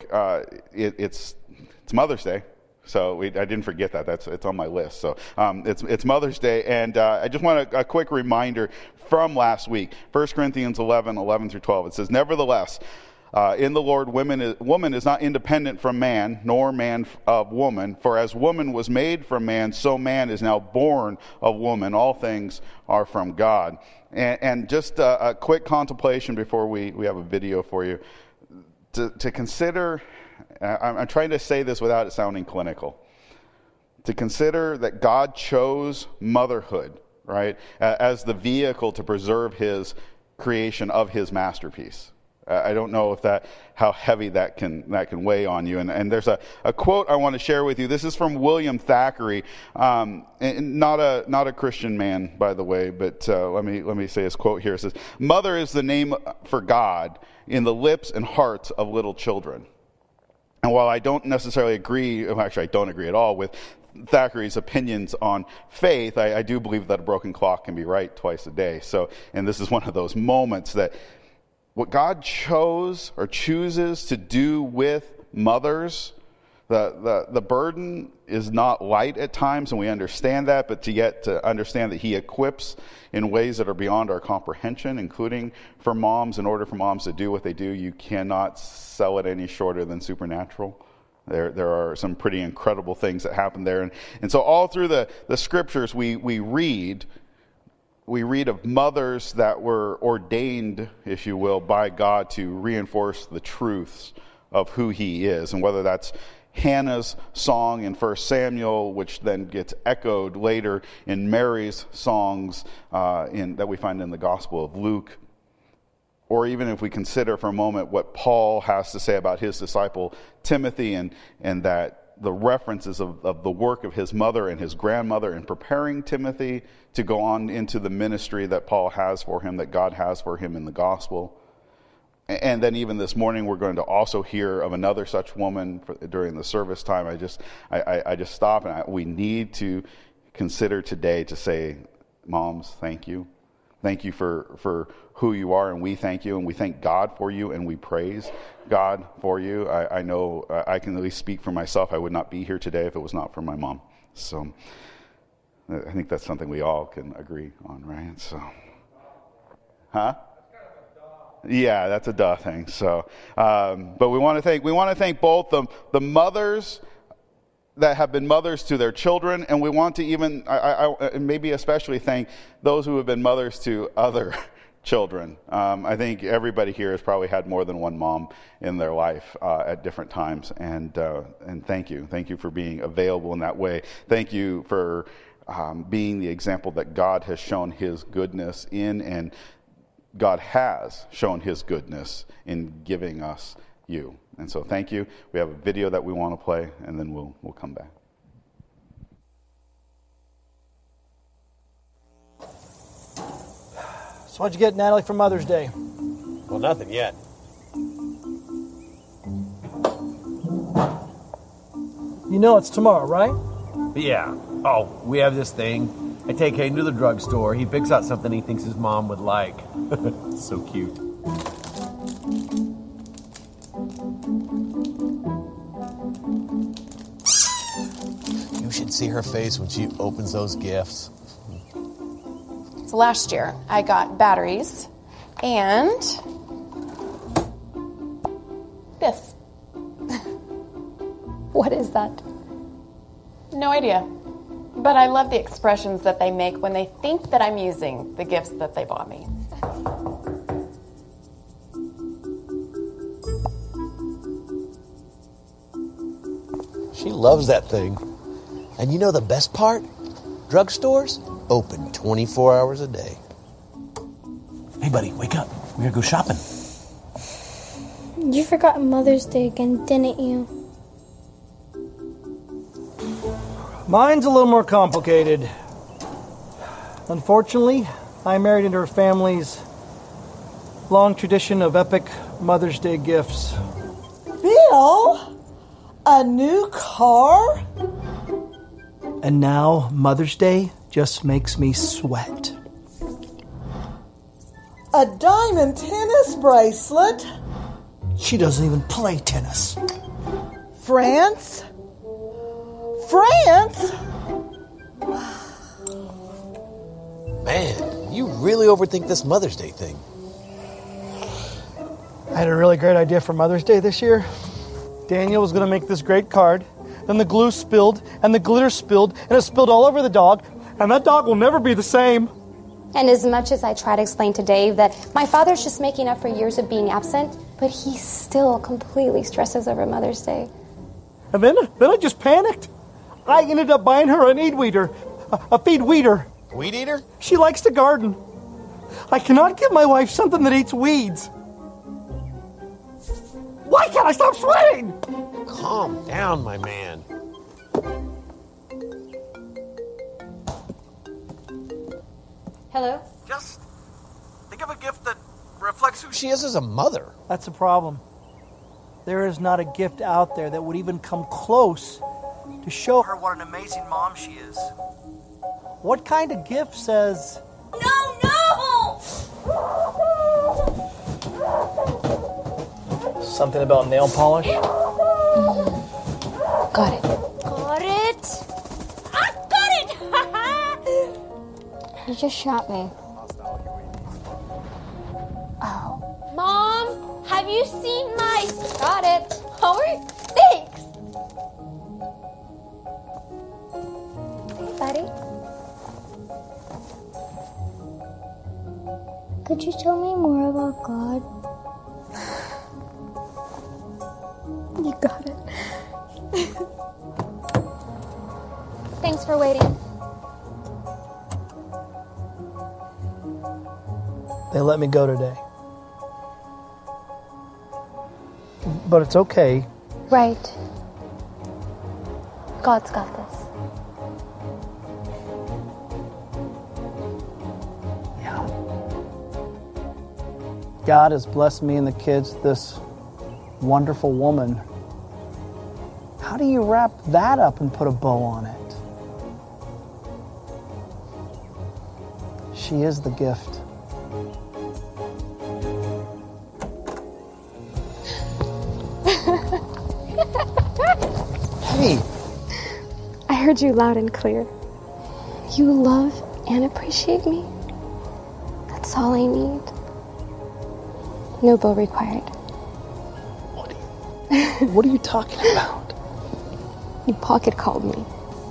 it's Mother's Day. So I didn't forget that. It's on my list. So it's Mother's Day, and I just want a quick reminder from last week, 1 Corinthians 11 through 12. It says, "Nevertheless, in the Lord, woman is not independent from man, nor man of woman. For as woman was made from man, so man is now born of woman. All things are from God." And just a quick contemplation before we have a video for you to consider. I'm trying to say this without it sounding clinical. To consider that God chose motherhood, right, as the vehicle to preserve his creation of his masterpiece. I don't know how heavy that can weigh on you. And there's a quote I want to share with you. This is from William Thackeray, and not a Christian man, by the way. But let me say his quote here. It says, "Mother is the name for God in the lips and hearts of little children." And while I don't necessarily agree, actually I don't agree at all with Thackeray's opinions on faith, I do believe that a broken clock can be right twice a day. So, and this is one of those moments that what God chose or chooses to do with mothers, the burden is not light at times, and we understand that, but to understand that he equips in ways that are beyond our comprehension, including for moms. In order for moms to do what they do, you cannot sell it any shorter than supernatural. There are some pretty incredible things that happen there. And so all through the scriptures we read of mothers that were ordained, if you will, by God to reinforce the truths of who he is. And whether that's Hannah's song in 1 Samuel, which then gets echoed later in Mary's songs that we find in the Gospel of Luke. Or even if we consider for a moment what Paul has to say about his disciple Timothy and that the references of the work of his mother and his grandmother in preparing Timothy to go on into the ministry that Paul has for him, that God has for him in the gospel. And then even this morning, we're going to also hear of another such woman during the service time. I just stop, and we need to consider today to say, moms, thank you. Thank you for who you are, and we thank you, and we thank God for you, and we praise God for you. I know I can at least speak for myself. I would not be here today if it was not for my mom. So I think that's something we all can agree on, right? So, huh? Yeah, that's a duh thing. So, but we want to thank both the mothers that have been mothers to their children, and we want to even, I maybe especially thank those who have been mothers to other children. I think everybody here has probably had more than one mom in their life at different times, and thank you for being available in that way. Thank you for being the example that God has shown his goodness in, and God has shown his goodness in giving us you. And so thank you. We have a video that we want to play, and then we'll come back. So what'd you get, Natalie, for Mother's Day? Well, nothing yet. You know it's tomorrow, right? Yeah. Oh, we have this thing. I take Hayden to the drugstore. He picks out something he thinks his mom would like. So cute. You should see her face when she opens those gifts. So last year, I got batteries and this. What is that? No idea. But I love the expressions that they make when they think that I'm using the gifts that they bought me. She loves that thing. And you know the best part? Drugstores open 24 hours a day. Hey, buddy, wake up. We're going to go shopping. You forgot Mother's Day again, didn't you? Mine's a little more complicated. Unfortunately, I married into her family's long tradition of epic Mother's Day gifts. Bill? A new car? And now Mother's Day just makes me sweat. A diamond tennis bracelet? She doesn't even play tennis. France? France? Man, you really overthink this Mother's Day thing. I had a really great idea for Mother's Day this year. Daniel was going to make this great card. Then the glue spilled, and the glitter spilled, and it spilled all over the dog. And that dog will never be the same. And as much as I try to explain to Dave that my father's just making up for years of being absent, but he still completely stresses over Mother's Day. And then I just panicked. I ended up buying her an feed weeder. Weed eater? She likes to garden. I cannot give my wife something that eats weeds. Why can't I stop sweating? Calm down, my man. Hello? Just think of a gift that reflects who she is as a mother. That's a problem. There is not a gift out there that would even come close to show her what an amazing mom she is. What kind of gift says... No! Something about nail polish? Got it. Got it? I got it! You just shot me. Oh. Mom, have you seen my... Got it. Howard? Thanks. Hey, buddy. Could you tell me more about God? You got it. Thanks for waiting. They let me go today. But it's okay. Right. God's got this. Yeah. God has blessed me and the kids with this wonderful woman. How do you wrap that up and put a bow on it? She is the gift. Hey! I heard you loud and clear. You love and appreciate me. That's all I need. No bow required. What are you talking about? You pocket called me.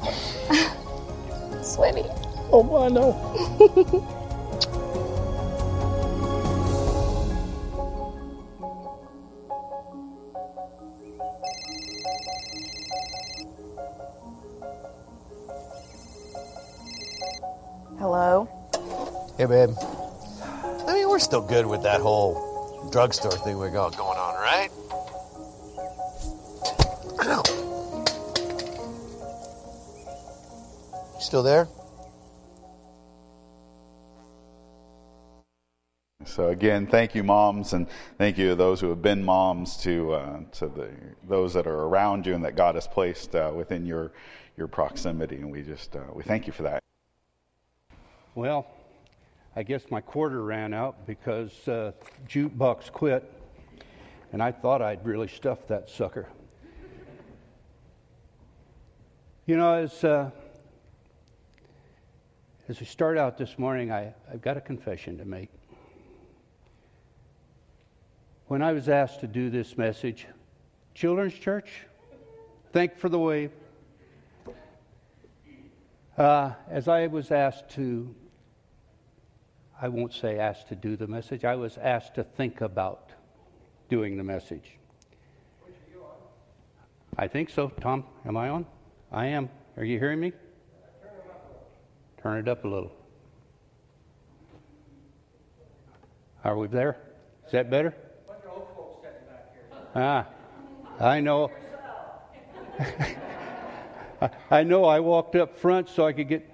Sweaty. Oh, I know. Hello? Hey, babe. I mean, we're still good with that whole drugstore thing we got going on, right? Ow. You still there? So again, thank you, moms, and thank you to those who have been moms, to those that are around you and that God has placed within your proximity, and we thank you for that. Well, I guess my quarter ran out because jukebox quit, and I thought I'd really stuffed that sucker. You know, as we start out this morning, I've got a confession to make. When I was asked to do this message, Children's Church, thank for the wave. As I was asked to, I won't say asked to do the message, I was asked to think about doing the message. I think so. Tom, am I on? I am. Are you hearing me? Turn it up a little. Are we there? Is that better? I know. I know I walked up front so I could get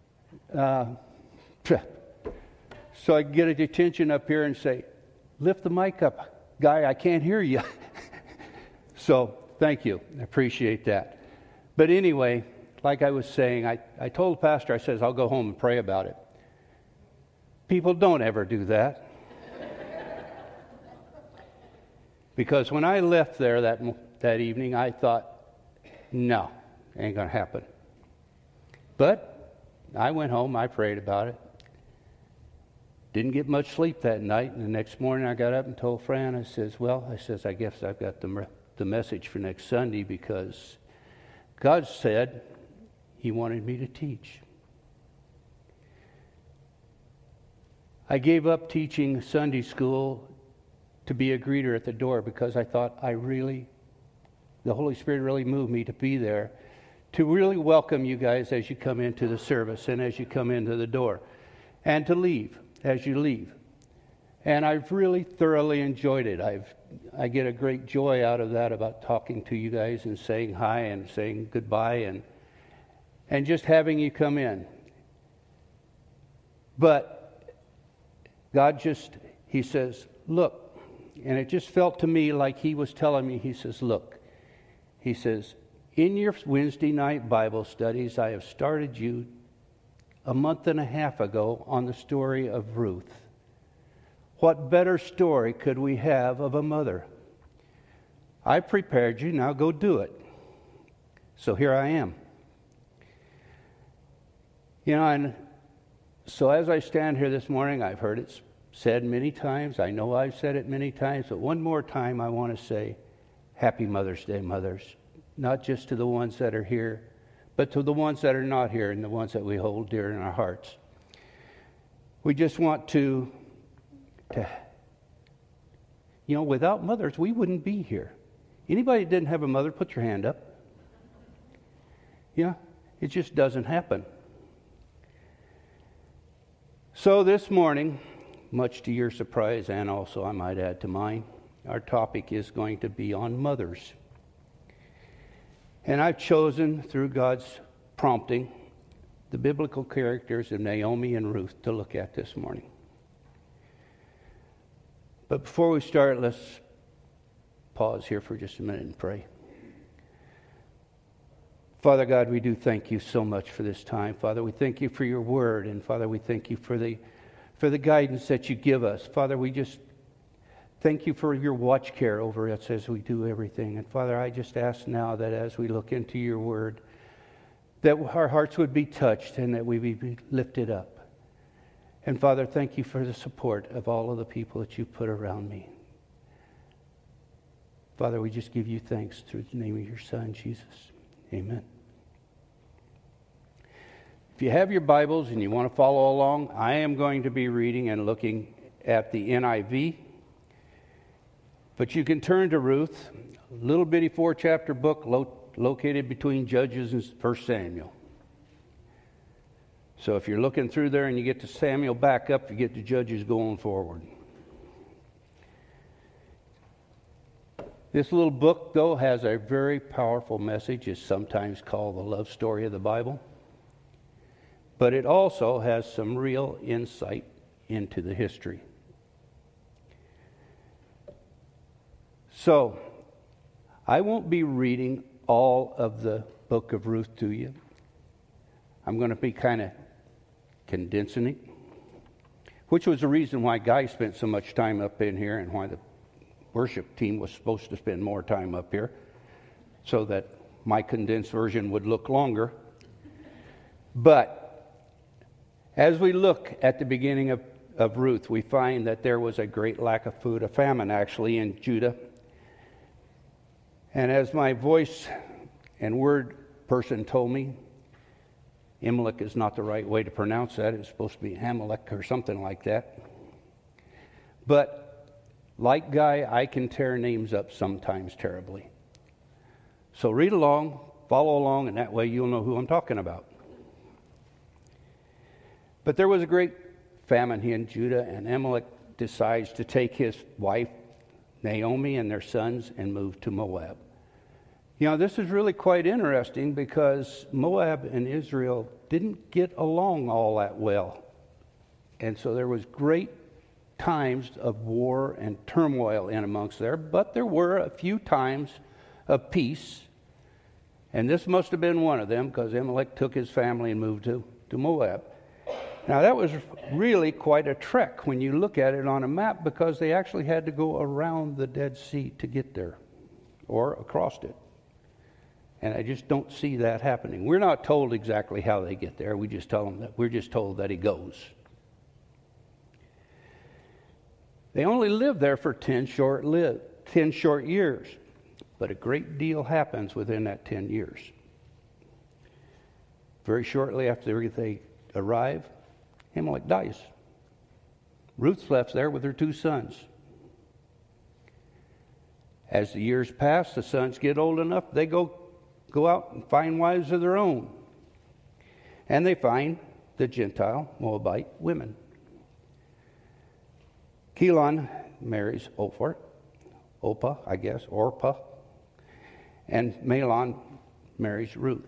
attention up here and say, lift the mic up, guy, I can't hear you. So thank you. I appreciate that. But anyway, like I was saying, I told the pastor, I says, I'll go home and pray about it. People don't ever do that. Because when I left there that evening, I thought, no, ain't going to happen. But I went home, I prayed about it. Didn't get much sleep that night, and the next morning I got up and told Fran, I guess I've got the message for next Sunday, because God said He wanted me to teach. I gave up teaching Sunday school to be a greeter at the door, because I thought the Holy Spirit really moved me to be there, to really welcome you guys as you come into the service and as you come into the door, and to leave as you leave. And I've really thoroughly enjoyed it. I get a great joy out of that, about talking to you guys and saying hi and saying goodbye and just having you come in. But God He says, look, and it just felt to me like He was telling me, He says, look, He says, in your Wednesday night Bible studies, I have started you a month and a half ago on the story of Ruth. What better story could we have of a mother? I prepared you, now go do it. So here I am. And so as I stand here this morning, I've heard it said many times. I know I've said it many times, but one more time I want to say, Happy Mother's Day, mothers. Not just to the ones that are here, but to the ones that are not here and the ones that we hold dear in our hearts. We just want to without mothers, we wouldn't be here. Anybody that didn't have a mother, put your hand up. Yeah, it just doesn't happen. So this morning, much to your surprise, and also I might add to mine, our topic is going to be on mothers. And I've chosen, through God's prompting, the biblical characters of Naomi and Ruth to look at this morning. But before we start, let's pause here for just a minute and pray. Father God, we do thank you so much for this time. Father, we thank you for your word. And Father, we thank you for the guidance that you give us. Father, we just thank you for your watch care over us as we do everything. And Father, I just ask now that as we look into your word, that our hearts would be touched and that we would be lifted up. And Father, thank you for the support of all of the people that you put around me. Father, we just give you thanks through the name of your Son, Jesus. Amen. If you have your Bibles and you want to follow along, I am going to be reading and looking at the NIV. But you can turn to Ruth, a little bitty 4-chapter book located between Judges and 1 Samuel. So if you're looking through there and you get to Samuel back up, you get to Judges going forward. This little book, though, has a very powerful message. It's sometimes called the love story of the Bible. But it also has some real insight into the history. So, I won't be reading all of the book of Ruth to you. I'm going to be kind of condensing it, which was the reason why Guy spent so much time up in here and why the worship team was supposed to spend more time up here, so that my condensed version would look longer. But as we look at the beginning of Ruth, we find that there was a great lack of food, a famine actually in Judah. And as my voice and word person told me, Amalek is not the right way to pronounce that. It's supposed to be Amalek or something like that. But like Guy, I can tear names up sometimes terribly. So read along, follow along, and that way you'll know who I'm talking about. But there was a great famine here in Judah, and Amalek decides to take his wife, Naomi, and their sons and move to Moab. This is really quite interesting because Moab and Israel didn't get along all that well. And so there was great times of war and turmoil in amongst there, but there were a few times of peace. And this must have been one of them, because Amalek took his family and moved to Moab. Now, that was really quite a trek when you look at it on a map, because they actually had to go around the Dead Sea to get there, or across it. And I just don't see that happening. We're not told exactly how they get there. We're just told that he goes. They only lived there for 10 short years, but a great deal happens within that 10 years. Very shortly after they arrive, Ahimelech dies. Ruth's left there with her 2 sons. As the years pass, the sons get old enough, they go out and find wives of their own. And they find the Gentile Moabite women. Kelon marries Orpah, and Mahlon marries Ruth.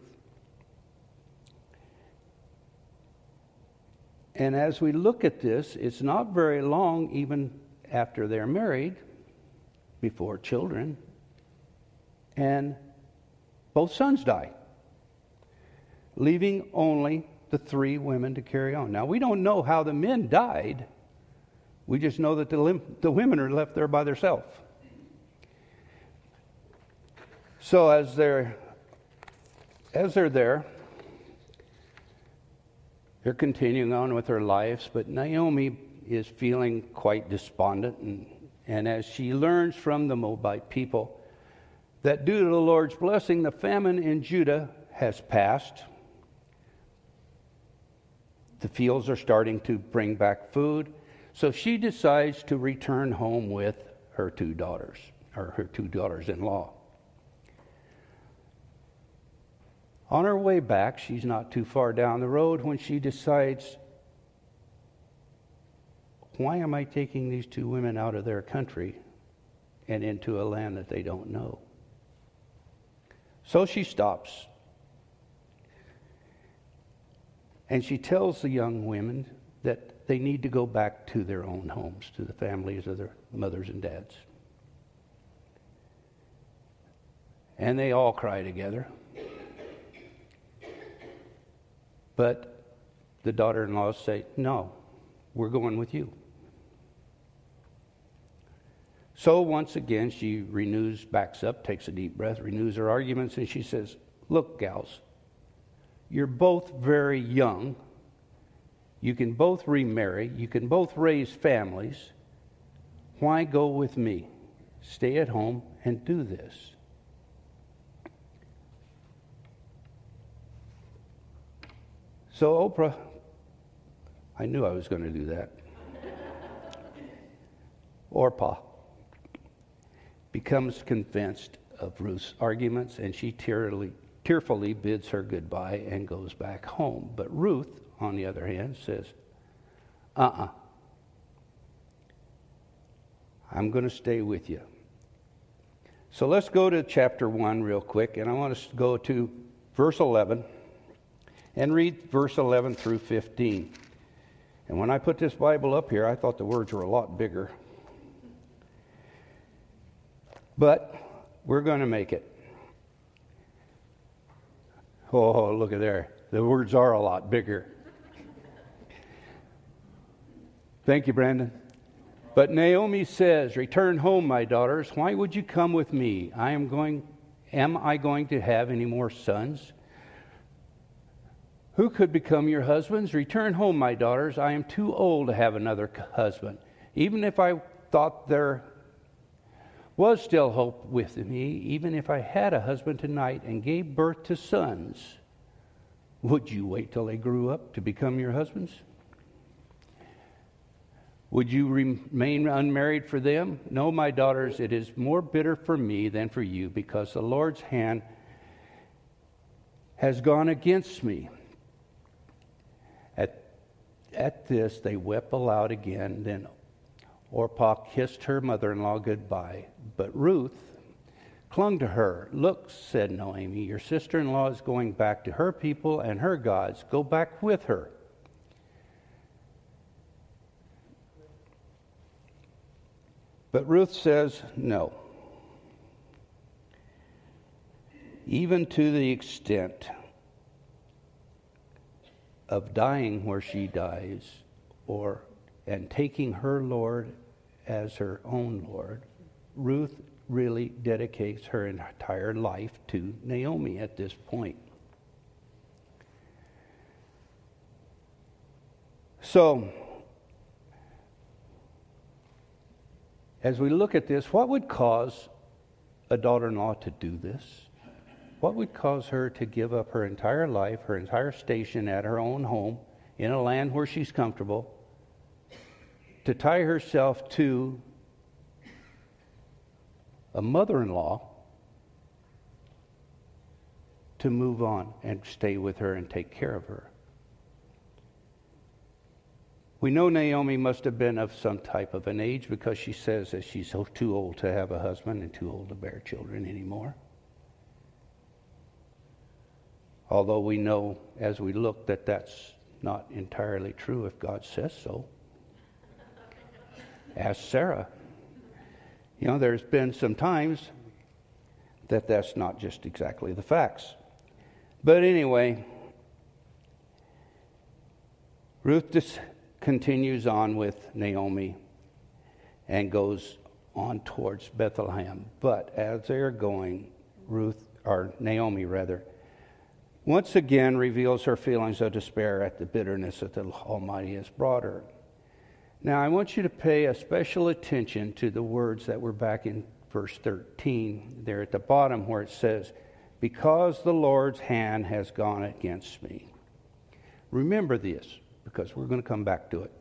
And as we look at this, it's not very long, even after they're married, before children, and both sons die, leaving only the 3 women to carry on. Now, we don't know how the men died. We just know that the women are left there by themselves. So as they're there, they're continuing on with their lives, but Naomi is feeling quite despondent, and as she learns from the Moabite people that due to the Lord's blessing, the famine in Judah has passed. The fields are starting to bring back food, so she decides to return home with her 2 daughters, or her 2 daughters-in-law. On her way back, she's not too far down the road when she decides, why am I taking these 2 women out of their country and into a land that they don't know? So she stops. And she tells the young women that they need to go back to their own homes, to the families of their mothers and dads. And they all cry together. But the daughter-in-laws say, no, we're going with you. So once again, she backs up, takes a deep breath, renews her arguments, and she says, look, gals, you're both very young. You can both remarry. You can both raise families. Why go with me? Stay at home and do this. So Oprah, I knew I was going to do that. Orpah becomes convinced of Ruth's arguments, and she tearfully bids her goodbye and goes back home. But Ruth, on the other hand, says, I'm going to stay with you. So let's go to chapter 1 real quick, and I want to go to verse 11 and read verse 11 through 15. And when I put this Bible up here, I thought the words were a lot bigger. But we're going to make it. Oh, look at there. The words are a lot bigger. Thank you, Brandon. But Naomi says, return home, my daughters. Why would you come with me? Am I going to have any more sons? Who could become your husbands? Return home, my daughters. I am too old to have another husband. Even if I thought there was still hope with me, even if I had a husband tonight and gave birth to sons, would you wait till they grew up to become your husbands? Would you remain unmarried for them? No, my daughters, it is more bitter for me than for you, because the Lord's hand has gone against me. At this, they wept aloud again. Then Orpah kissed her mother-in-law goodbye. But Ruth clung to her. Look, said Naomi, your sister-in-law is going back to her people and her gods. Go back with her. But Ruth says no. Even to the extent of dying where she dies, and taking her Lord as her own Lord, Ruth really dedicates her entire life to Naomi at this point. So, as we look at this, what would cause a daughter-in-law to do this? What would cause her to give up her entire life, her entire station at her own home, in a land where she's comfortable, to tie herself to a mother-in-law to move on and stay with her and take care of her? We know Naomi must have been of some type of an age, because she says that she's too old to have a husband and too old to bear children anymore. Although we know as we look that that's not entirely true if God says so. Ask Sarah. You know, there's been some times that that's not just exactly the facts. But anyway, Ruth just continues on with Naomi and goes on towards Bethlehem. But as they're going, Naomi once again reveals her feelings of despair at the bitterness that the Almighty has brought her. Now, I want you to pay a special attention to the words that were back in verse 13, there at the bottom, where it says, "Because the Lord's hand has gone against me." Remember this, because we're going to come back to it.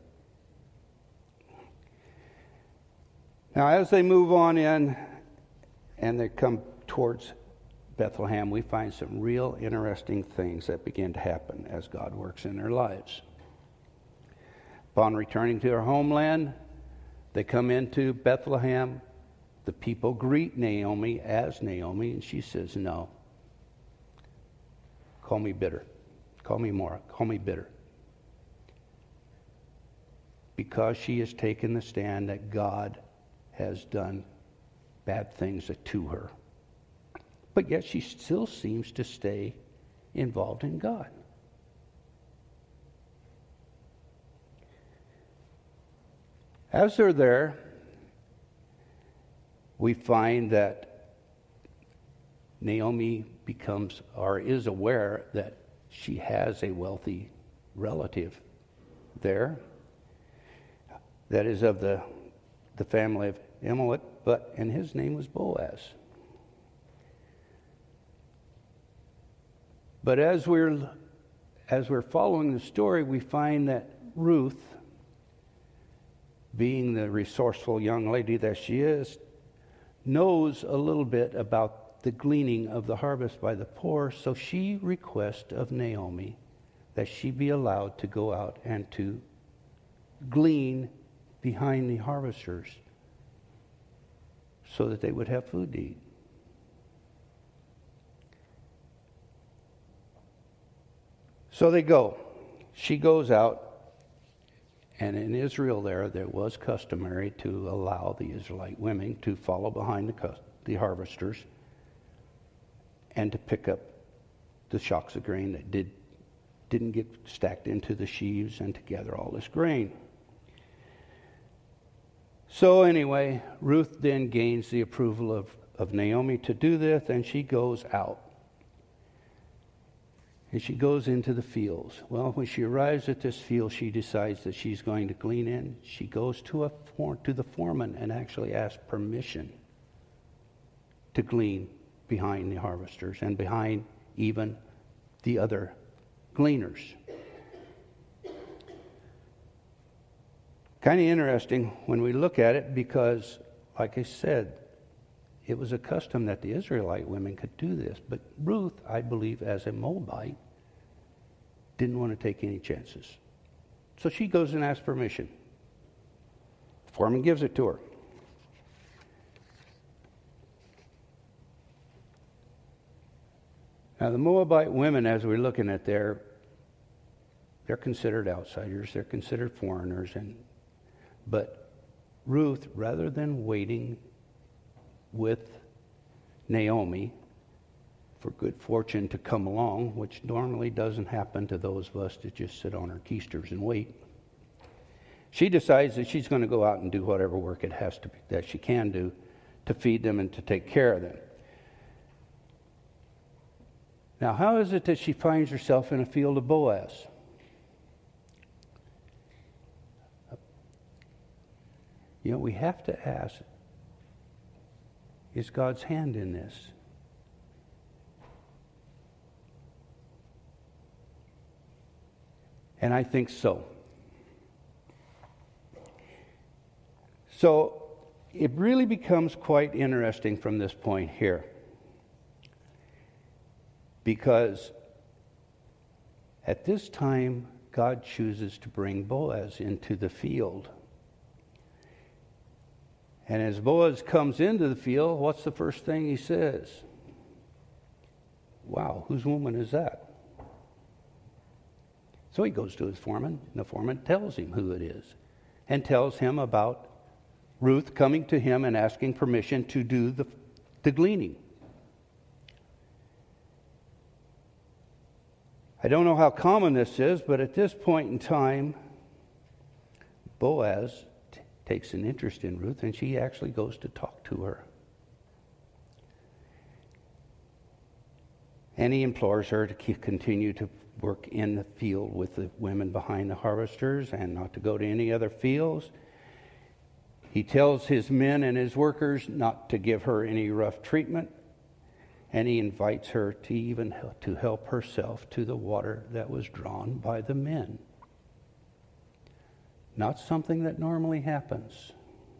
Now, as they move on in and they come towards Bethlehem, we find some real interesting things that begin to happen as God works in their lives. Upon returning to their homeland, they come into Bethlehem. The people greet Naomi as Naomi, and she says, "No. Call me bitter. Call me Mara. Call me bitter." Because she has taken the stand that God has done bad things to her. But yet she still seems to stay involved in God. As they're there, we find that Naomi is aware that she has a wealthy relative there that is of the family of Elimelech, and his name was Boaz. But as we're following the story, we find that Ruth, being the resourceful young lady that she is, knows a little bit about the gleaning of the harvest by the poor, so she requests of Naomi that she be allowed to go out and to glean behind the harvesters so that they would have food to eat. So they go. She goes out, and in Israel there was customary to allow the Israelite women to follow behind the harvesters and to pick up the shocks of grain that didn't get stacked into the sheaves, and to gather all this grain. So anyway, Ruth then gains the approval of Naomi to do this, and she goes out. And she goes into the fields. Well, when she arrives at this field, she decides that she's going to glean in. She goes to the foreman and actually asks permission to glean behind the harvesters and behind even the other gleaners. Kind of interesting when we look at it, because, like I said, it was a custom that the Israelite women could do this. But Ruth, I believe, as a Moabite, didn't want to take any chances. So she goes and asks permission. The foreman gives it to her. Now, the Moabite women, as we're looking at there, they're considered outsiders. They're considered foreigners. But Ruth, rather than waiting with Naomi, for good fortune to come along, which normally doesn't happen to those of us that just sit on our keisters and wait. She decides that she's going to go out and do whatever work it has to be, that she can do to feed them and to take care of them. Now, how is it that she finds herself in a field of Boaz? You know, we have to ask, is God's hand in this? And I think so. So it really becomes quite interesting from this point here. Because at this time, God chooses to bring Boaz into the field. And as Boaz comes into the field, what's the first thing he says? Wow, whose woman is that? So he goes to his foreman, and the foreman tells him who it is, and tells him about Ruth coming to him and asking permission to do the gleaning. I don't know how common this is, but at this point in time, Boaz takes an interest in Ruth, and she actually goes to talk to her. And he implores her to continue to work in the field with the women behind the harvesters and not to go to any other fields. He tells his men and his workers not to give her any rough treatment, and he invites her to even to help herself to the water that was drawn by the men. Not something that normally happens.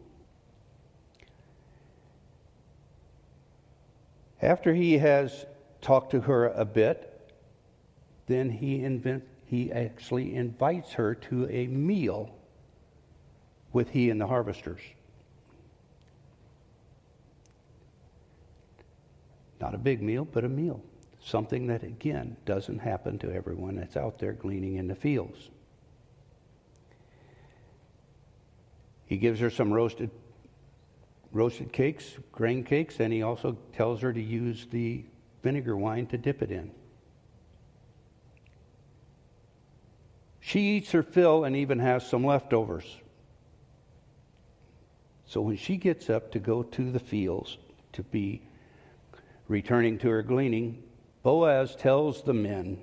After he has talked to her a bit, then he actually invites her to a meal with he and the harvesters. Not a big meal, but a meal. Something that, again, doesn't happen to everyone that's out there gleaning in the fields. He gives her some roasted cakes, grain cakes, and he also tells her to use the vinegar wine to dip it in. She eats her fill and even has some leftovers. So when she gets up to go to the fields to be returning to her gleaning, Boaz tells the men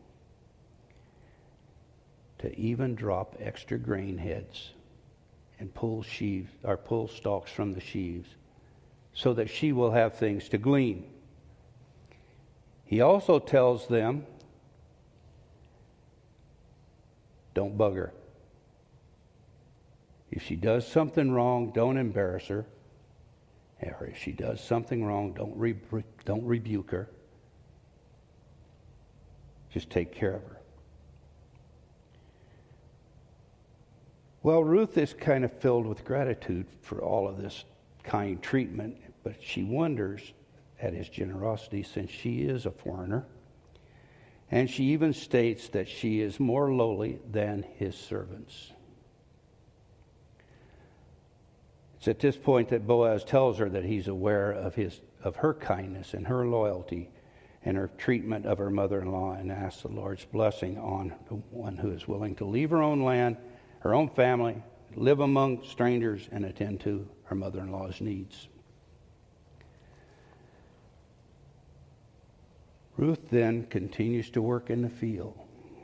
to even drop extra grain heads and pull stalks from the sheaves so that she will have things to glean. He also tells them, don't bug her. If she does something wrong, don't embarrass her. Or if she does something wrong, don't rebuke her. Just take care of her. Well, Ruth is kind of filled with gratitude for all of this kind treatment, but she wonders at his generosity since she is a foreigner. And she even states that she is more lowly than his servants. It's at this point that Boaz tells her that he's aware of her kindness and her loyalty and her treatment of her mother-in-law, and asks the Lord's blessing on the one who is willing to leave her own land, her own family, live among strangers, and attend to her mother-in-law's needs. Ruth then continues to work in the field.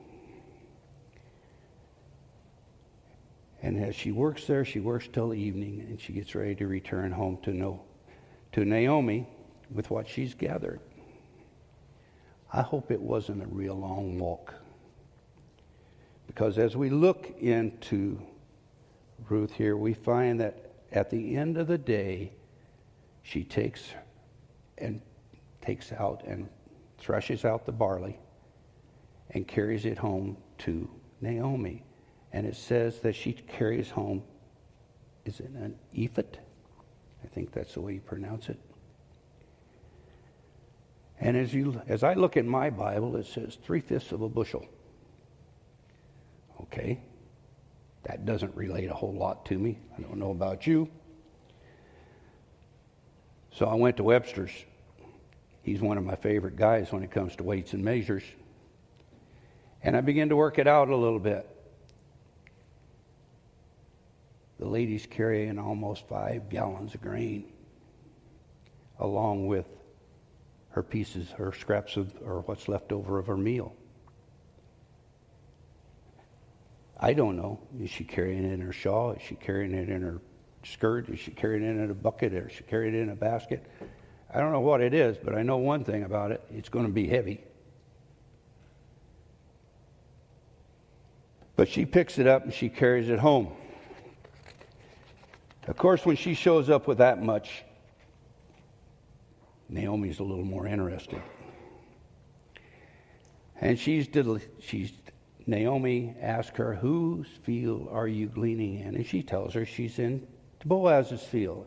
And as she works there, she works till evening, and she gets ready to return home to Naomi with what she's gathered. I hope it wasn't a real long walk. Because as we look into Ruth here, we find that at the end of the day, she takes out and threshes out the barley and carries it home to Naomi. And it says that she carries home, is it an ephah? I think that's the way you pronounce it. And as I look in my Bible, it says 3/5 of a bushel. Okay, that doesn't relate a whole lot to me. I don't know about you. So I went to Webster's, He's one of my favorite guys when it comes to weights and measures. And I began to work it out a little bit. The lady's carrying almost 5 gallons of grain, along with her pieces, her scraps of, or what's left over of her meal. I don't know. Is she carrying it in her shawl? Is she carrying it in her skirt? Is she carrying it in a bucket? Or is she carrying it in a basket? I don't know what it is, but I know one thing about it. It's going to be heavy. But she picks it up and she carries it home. Of course, when she shows up with that much, Naomi's a little more interested. And Naomi asks her, whose field are you gleaning in? And she tells her she's in Boaz's field.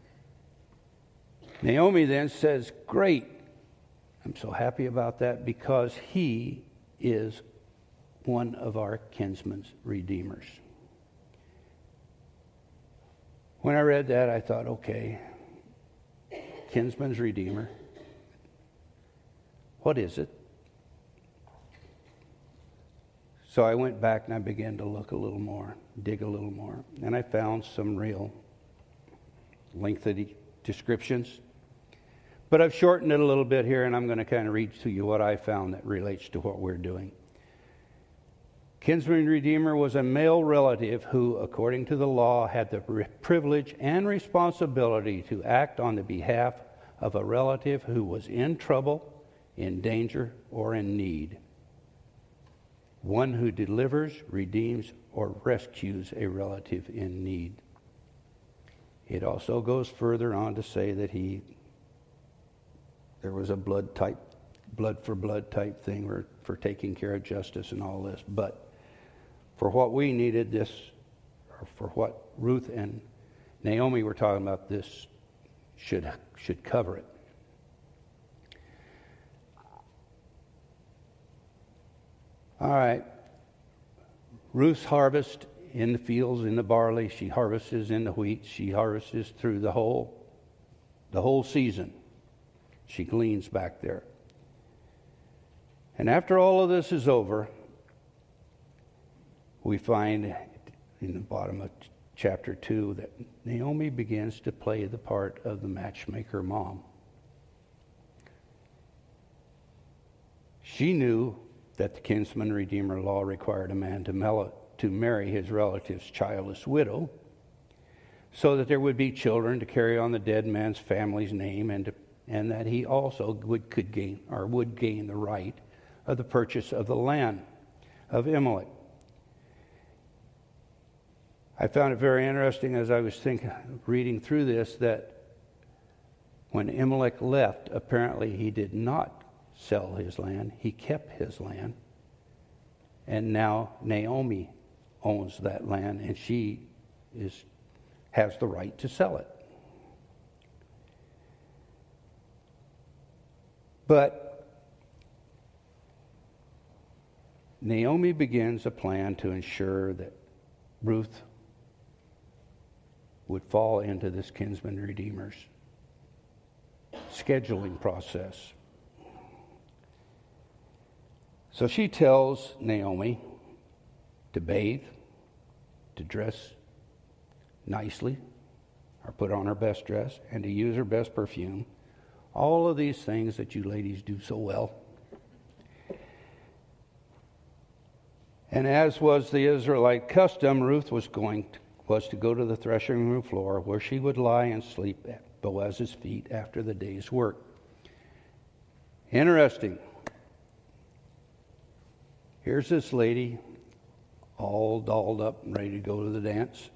Naomi then says, great, I'm so happy about that because he is one of our kinsman's redeemers. When I read that, I thought, okay, kinsman's redeemer, what is it? So I went back and I began to look a little more, dig a little more, and I found some real lengthy descriptions. But I've shortened it a little bit here, and I'm going to kind of read to you what I found that relates to what we're doing. Kinsman redeemer was a male relative who, according to the law, had the privilege and responsibility to act on the behalf of a relative who was in trouble, in danger, or in need. One who delivers, redeems, or rescues a relative in need. It also goes further on to say that there was a blood for blood type thing for taking care of justice and all this. But for what we needed this, or for what Ruth and Naomi were talking about, this should cover it. All right. Ruth's harvest in the fields, in the barley. She harvests in the wheat. She harvests through the whole season. She gleans back there. And after all of this is over, we find in the bottom of chapter 2 that Naomi begins to play the part of the matchmaker mom. She knew that the kinsman redeemer law required a man to marry his relative's childless widow so that there would be children to carry on the dead man's family's name, and that he also would gain the right of the purchase of the land of Amalek. I found it very interesting as I was reading through this that when Amalek left, apparently he did not sell his land. He kept his land. And now Naomi owns that land, and she has the right to sell it. But Naomi begins a plan to ensure that Ruth would fall into this kinsman redeemer's scheduling process. So she tells Naomi to bathe, to dress nicely, or put on her best dress, and to use her best perfume. All of these things that you ladies do so well. And as was the Israelite custom, Ruth was to go to the threshing room floor where she would lie and sleep at Boaz's feet after the day's work. Interesting. Here's this lady all dolled up and ready to go to the dance.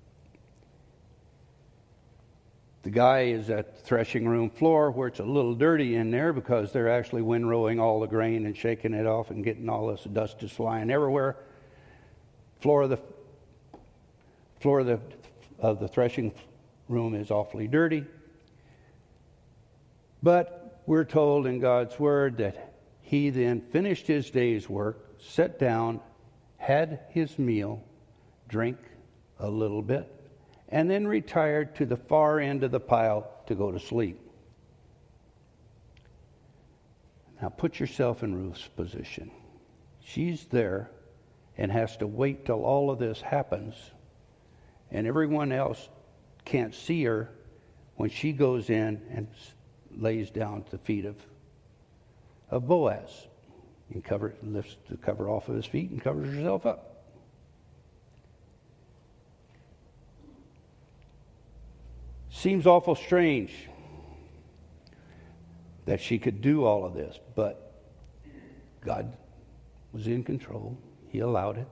The guy is at the threshing room floor where it's a little dirty in there because they're actually windrowing all the grain and shaking it off and getting all this dust is flying everywhere. Floor of the threshing room is awfully dirty. But we're told in God's word that he then finished his day's work, sat down, had his meal, drank a little bit, and then retired to the far end of the pile to go to sleep. Now put yourself in Ruth's position. She's there and has to wait till all of this happens, and everyone else can't see her when she goes in and lays down at the feet of Boaz and lifts the cover off of his feet and covers herself up. Seems awful strange that she could do all of this, but God was in control. He allowed it.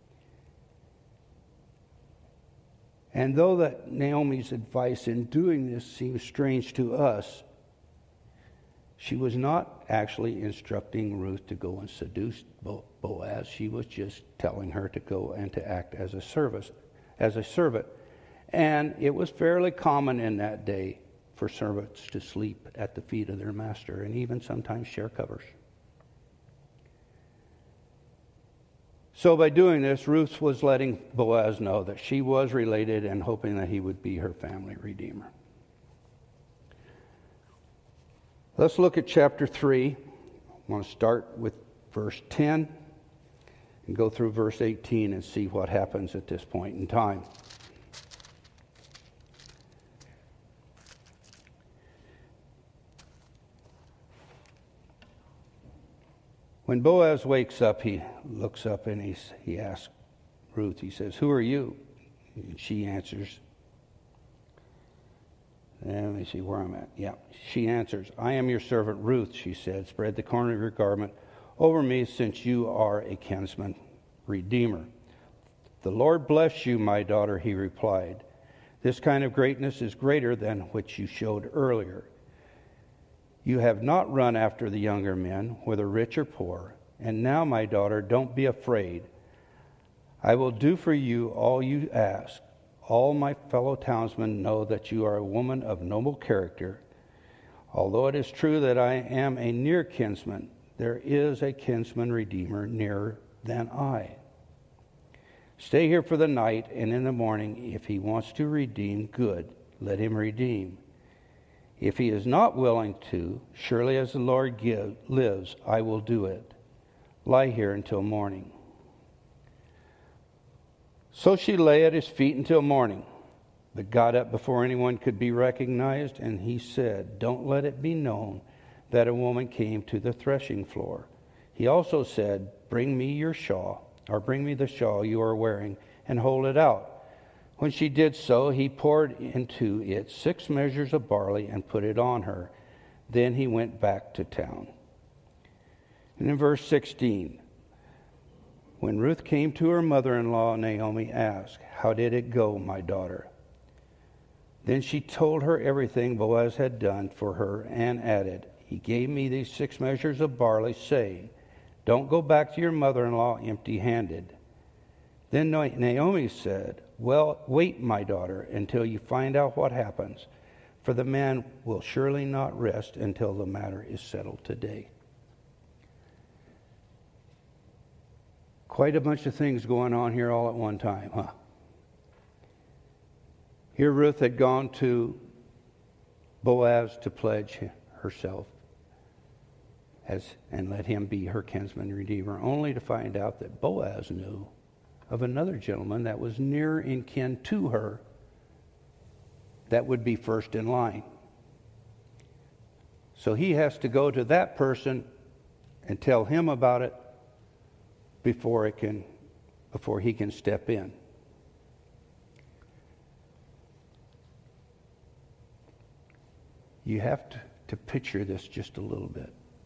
And though that Naomi's advice in doing this seems strange to us, she was not actually instructing Ruth to go and seduce Boaz. She was just telling her to go and to act as a servant. And it was fairly common in that day for servants to sleep at the feet of their master and even sometimes share covers. So by doing this, Ruth was letting Boaz know that she was related and hoping that he would be her family redeemer. Let's look at chapter 3. I want to start with verse 10 and go through verse 18 and see what happens at this point in time. When Boaz wakes up, he looks up and he asks Ruth, he says, "Who are you?" And she answers, let me see where I'm at. Yeah, she answers, "I am your servant Ruth," she said. "Spread the corner of your garment over me, since you are a kinsman redeemer." "The Lord bless you, my daughter," he replied. "This kind of greatness is greater than which you showed earlier. You have not run after the younger men, whether rich or poor. And now, my daughter, don't be afraid. I will do for you all you ask. All my fellow townsmen know that you are a woman of noble character. Although it is true that I am a near kinsman, there is a kinsman redeemer nearer than I. Stay here for the night, and in the morning, if he wants to redeem, good, let him redeem. If he is not willing to, surely as the Lord lives, I will do it. Lie here until morning." So she lay at his feet until morning, but got up before anyone could be recognized, and he said, "Don't let it be known that a woman came to the threshing floor." He also said, bring me the shawl you are wearing, and hold it out." When she did so, he poured into it 6 measures of barley and put it on her. Then he went back to town. And in verse 16, when Ruth came to her mother-in-law, Naomi asked, "How did it go, my daughter?" Then she told her everything Boaz had done for her and added, "He gave me these 6 measures of barley, saying, 'Don't go back to your mother-in-law empty-handed.'" Then Naomi said, "Well, wait, my daughter, until you find out what happens, for the man will surely not rest until the matter is settled today." Quite a bunch of things going on here all at one time, huh? Here Ruth had gone to Boaz to pledge herself and let him be her kinsman redeemer, only to find out that Boaz knew of another gentleman that was near in kin to her that would be first in line. So he has to go to that person and tell him about it before he can step in. You have to picture this just a little bit.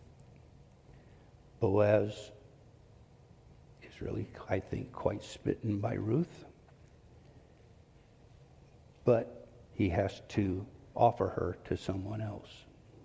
Boaz is really, I think, quite smitten by Ruth. But he has to offer her to someone else.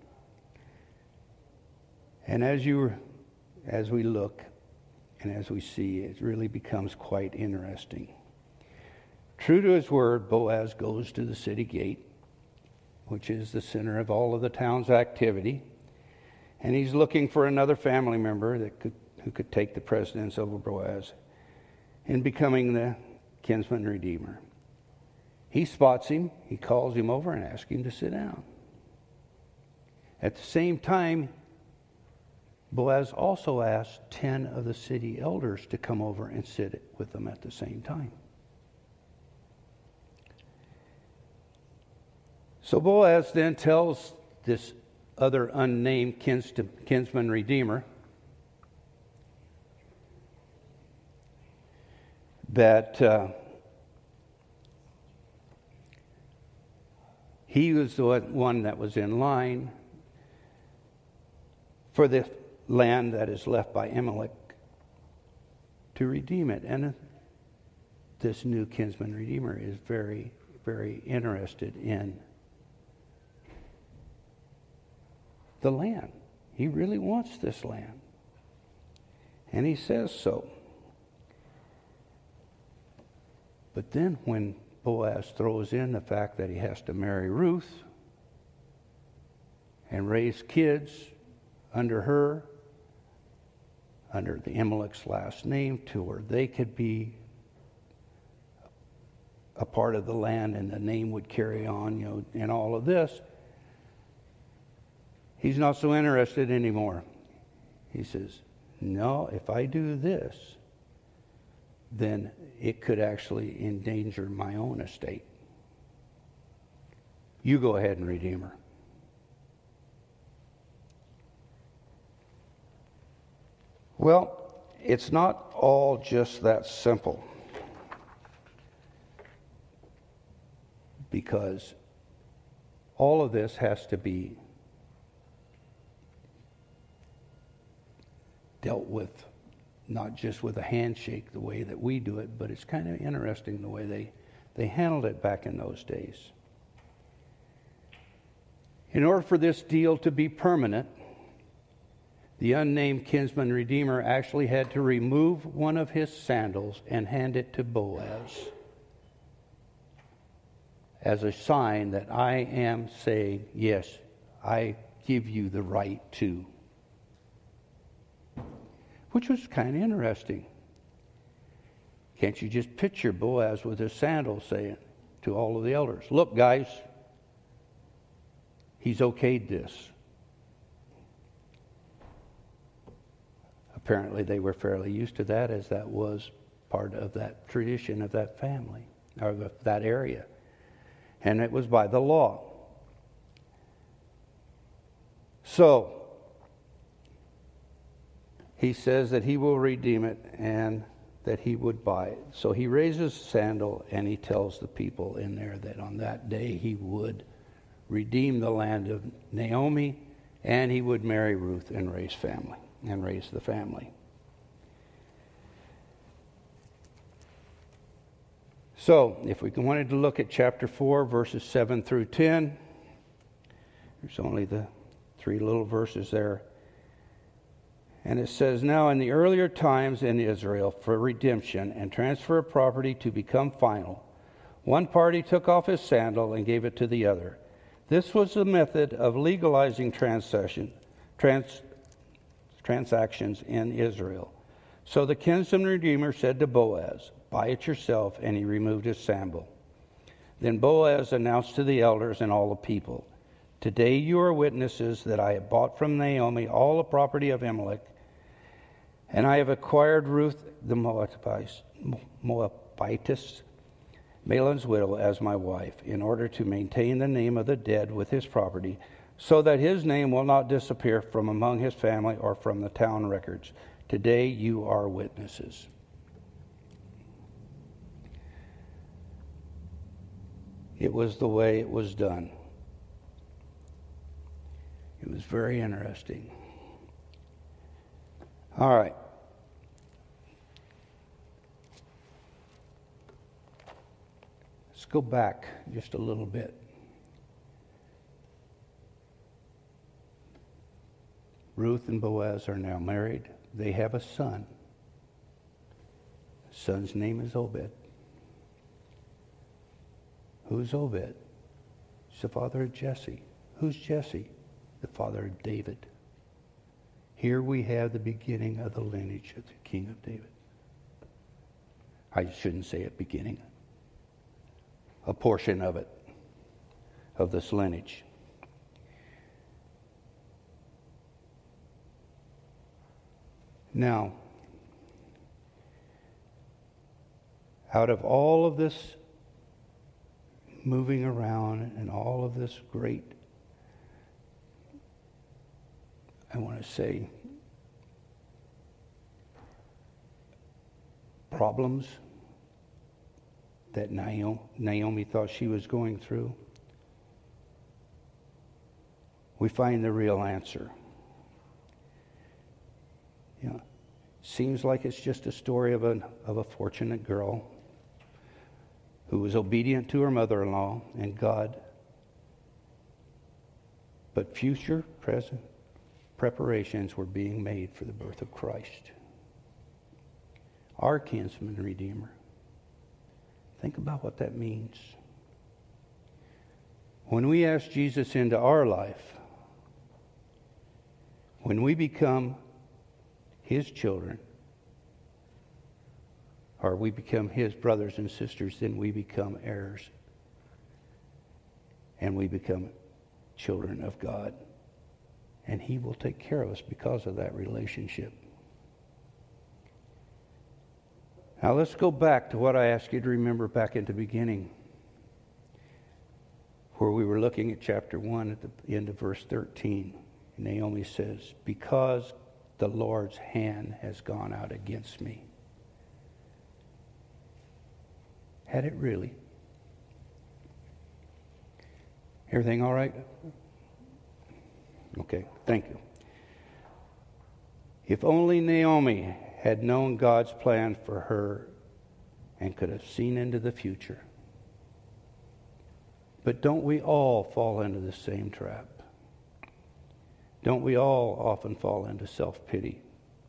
And as we look and as we see, it really becomes quite interesting. True to his word, Boaz goes to the city gate, which is the center of all of the town's activity, and he's looking for another family member who could take the precedence over Boaz in becoming the kinsman redeemer. He spots him, he calls him over and asks him to sit down. At the same time, Boaz also asked 10 of the city elders to come over and sit with them at the same time. So Boaz then tells this other unnamed kinsman redeemer that he was the one that was in line for the land that is left by Amalek to redeem it. And this new kinsman redeemer is very, very interested in the land. He really wants this land. And he says so. But then when Boaz throws in the fact that he has to marry Ruth and raise kids under her, under the Amalek's last name, to where they could be a part of the land and the name would carry on, and all of this, he's not so interested anymore. He says, no, if I do this, then it could actually endanger my own estate. You go ahead and redeem her. Well, it's not all just that simple. Because all of this has to be dealt with, not just with a handshake the way that we do it, but it's kind of interesting the way they handled it back in those days. In order for this deal to be permanent, the unnamed kinsman redeemer actually had to remove one of his sandals and hand it to Boaz as a sign that I am saying, yes, I give you the right to. Which was kind of interesting. Can't you just picture Boaz with his sandals saying to all of the elders, look, guys, he's okayed this. Apparently they were fairly used to that, as that was part of that tradition of that family, or of that area. And it was by the law. So, he says that he will redeem it and that he would buy it. So he raises a sandal and he tells the people in there that on that day he would redeem the land of Naomi and he would marry Ruth and raise the family. So, if we wanted to look at chapter 4, verses 7 through 10, there's only the 3 little verses there. And it says, now in the earlier times in Israel, for redemption and transfer of property to become final, one party took off his sandal and gave it to the other. This was the method of legalizing transactions in Israel. So the kinsman redeemer said to Boaz, buy it yourself, and he removed his sandal. Then Boaz announced to the elders and all the people, today you are witnesses that I have bought from Naomi all the property of Amalek, and I have acquired Ruth the Moabitess, Mahlon's widow, as my wife, in order to maintain the name of the dead with his property, so that his name will not disappear from among his family or from the town records. Today you are witnesses. It was the way it was done. It was very interesting. All right. Let's go back just a little bit. Ruth and Boaz are now married. They have a son. The son's name is Obed. Who's Obed? He's the father of Jesse. Who's Jesse? The father of David. Here we have the beginning of the lineage of the King of David. I shouldn't say it beginning. A portion of it, of this lineage. Now, out of all of this moving around and all of this great, I want to say, problems that Naomi thought she was going through, we find the real answer. Seems like it's just a story of a fortunate girl who was obedient to her mother-in-law and God. But future, present preparations were being made for the birth of Christ, our kinsman redeemer. Think about what that means. When we ask Jesus into our life, when we become His children, or we become His brothers and sisters, then we become heirs. And we become children of God. And He will take care of us because of that relationship. Now let's go back to what I asked you to remember back at the beginning, where we were looking at chapter 1 at the end of verse 13. Naomi says, because the Lord's hand has gone out against me. Had it really? Everything all right? Okay, thank you. If only Naomi had known God's plan for her and could have seen into the future. But don't we all fall into the same trap? Don't we all often fall into self-pity?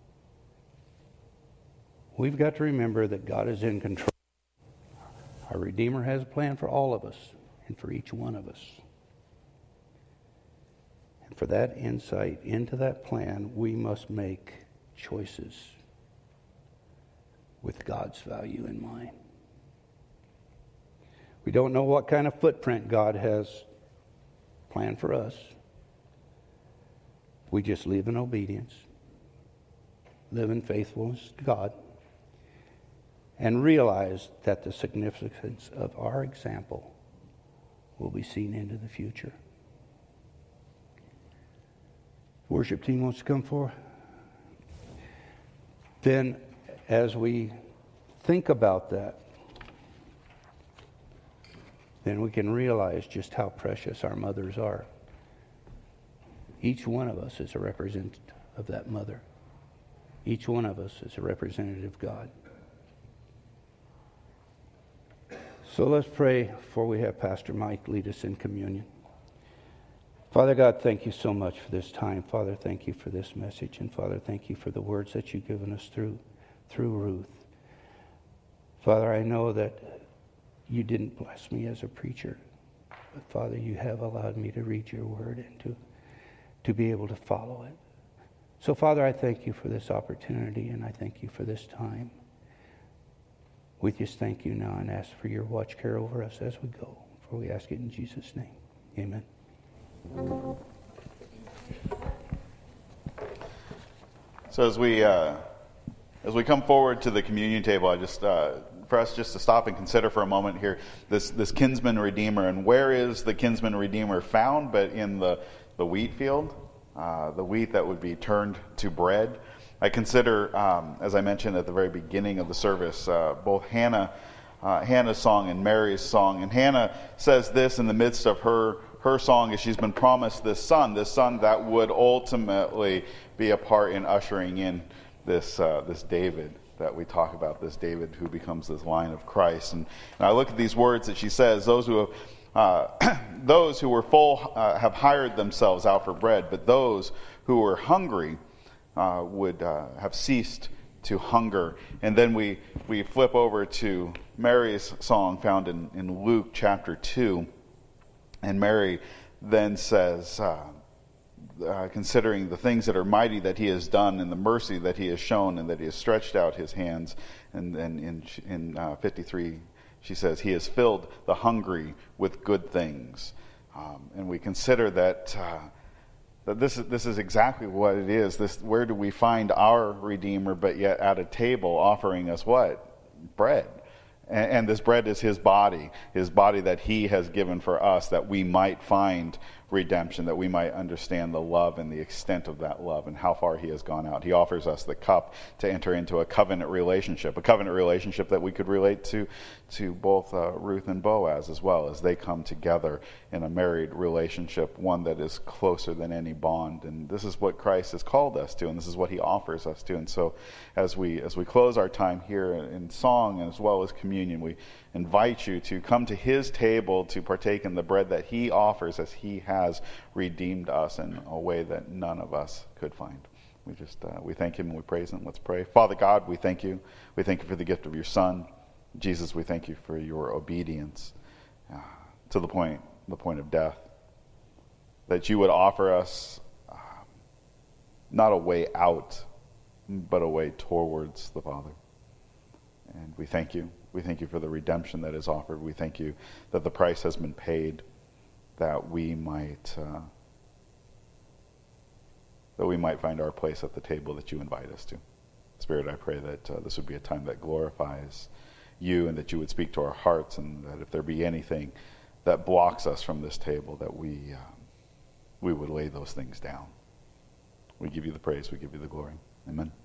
We've got to remember that God is in control. Our Redeemer has a plan for all of us and for each one of us. And for that insight into that plan, we must make choices with God's value in mind. We don't know what kind of footprint God has planned for us. We just live in obedience, live in faithfulness to God, and realize that the significance of our example will be seen into the future. Worship team wants to come forward. Then, as we think about that, then we can realize just how precious our mothers are. Each one of us is a representative of that mother. Each one of us is a representative of God. So let's pray before we have Pastor Mike lead us in communion. Father God, thank you so much for this time. Father, thank you for this message. And Father, thank you for the words that you've given us through Ruth. Father, I know that you didn't bless me as a preacher. But Father, you have allowed me to read your word and to be able to follow it. So Father, I thank you for this opportunity and I thank you for this time. We just thank you now and ask for your watch care over us as we go. For we ask it in Jesus' name. Amen. So as we come forward to the communion table, I just for us just to stop and consider for a moment here this kinsman redeemer, and where is the kinsman redeemer found? But in the wheat field, the wheat that would be turned to bread. I consider, as I mentioned at the very beginning of the service, both Hannah's song and Mary's song. And Hannah says this in the midst of her song, as she's been promised this son that would ultimately be a part in ushering in this David that we talk about, this David who becomes this line of Christ. And I look at these words that she says, those who were full have hired themselves out for bread, but those who were hungry would have ceased to hunger. And then we flip over to Mary's song found in Luke chapter 2. And Mary then says, considering the things that are mighty that he has done and the mercy that he has shown and that he has stretched out his hands. And then in 53, she says, he has filled the hungry with good things. And we consider that That this is exactly what it is. Where do we find our Redeemer, but yet at a table offering us what? Bread. And this bread is his body that he has given for us, that we might find redemption, that we might understand the love and the extent of that love and how far he has gone out. He offers us the cup to enter into a covenant relationship that we could relate to both Ruth and Boaz as well, as they come together in a married relationship, one that is closer than any bond. And this is what Christ has called us to, and this is what he offers us to. And so as we close our time here in song and as well as communion, we invite you to come to his table to partake in the bread that he offers, as he has redeemed us in a way that none of us could find. We thank him and we praise him. Let's pray. Father God, we thank you. We thank you for the gift of your Son. Jesus, we thank you for your obedience to the point of death, that you would offer us not a way out, but a way towards the Father. And we thank you. We thank you for the redemption that is offered. We thank you that the price has been paid, that we might find our place at the table that you invite us to. Spirit, I pray that this would be a time that glorifies you, and that you would speak to our hearts, and that if there be anything that blocks us from this table, that we would lay those things down. We give you the praise. We give you the glory. Amen.